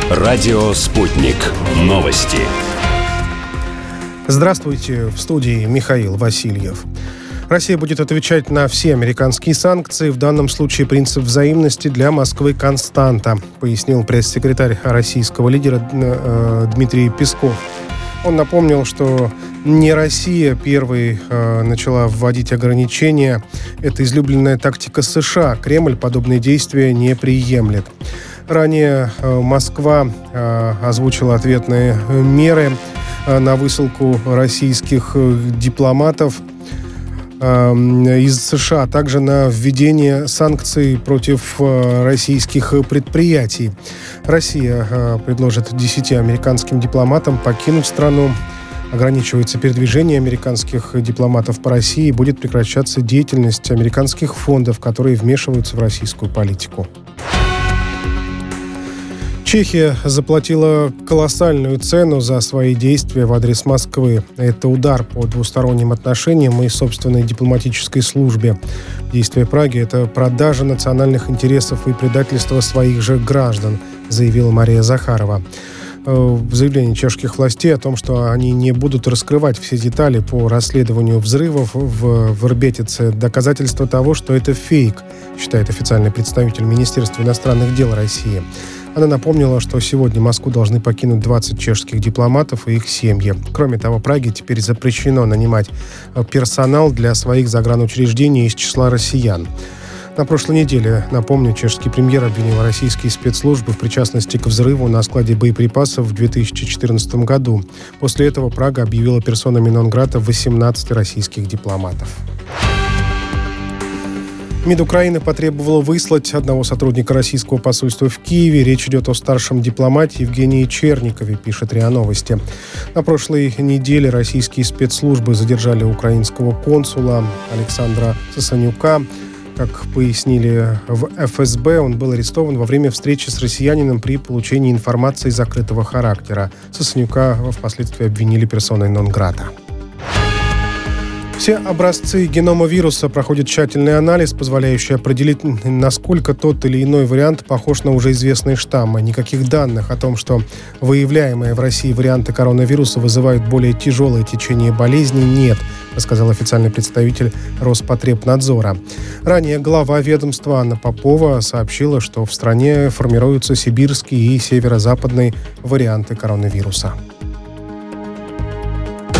Радио «Спутник». Новости. Здравствуйте, в студии Михаил Васильев. Россия будет отвечать на все американские санкции. В данном случае принцип взаимности для Москвы константа, пояснил пресс-секретарь российского лидера Дмитрий Песков. Он напомнил, что не Россия первой начала вводить ограничения. Это излюбленная тактика США. Кремль подобные действия не приемлет. Ранее Москва озвучила ответные меры на высылку российских дипломатов из США, а также на введение санкций против российских предприятий. Россия предложит 10 американским дипломатам покинуть страну. Ограничивается передвижение американских дипломатов по России, будет прекращаться деятельность американских фондов, которые вмешиваются в российскую политику. Чехия заплатила колоссальную цену за свои действия в адрес Москвы. Это удар по двусторонним отношениям и собственной дипломатической службе. Действия Праги – это продажа национальных интересов и предательство своих же граждан, заявила Мария Захарова. В заявлении чешских властей о том, что они не будут раскрывать все детали по расследованию взрывов в Ирбетице, доказательство того, что это фейк, считает официальный представитель Министерства иностранных дел России. Она напомнила, что сегодня Москву должны покинуть 20 чешских дипломатов и их семьи. Кроме того, Праге теперь запрещено нанимать персонал для своих загранучреждений из числа россиян. На прошлой неделе, напомню, чешский премьер обвинил российские спецслужбы в причастности к взрыву на складе боеприпасов в 2014 году. После этого Прага объявила персонами нон-грата 18 российских дипломатов. МИД Украины потребовало выслать одного сотрудника российского посольства в Киеве. Речь идет о старшем дипломате Евгении Черникове, пишет РИА Новости. На прошлой неделе российские спецслужбы задержали украинского консула Александра Сосанюка. Как пояснили в ФСБ, он был арестован во время встречи с россиянином при получении информации закрытого характера. Сосанюка впоследствии обвинили персоной нон-грата. Все образцы генома вируса проходят тщательный анализ, позволяющий определить, насколько тот или иной вариант похож на уже известные штаммы. Никаких данных о том, что выявляемые в России варианты коронавируса вызывают более тяжелое течение болезни, нет, рассказал официальный представитель Роспотребнадзора. Ранее глава ведомства Анна Попова сообщила, что в стране формируются сибирский и северо-западный варианты коронавируса.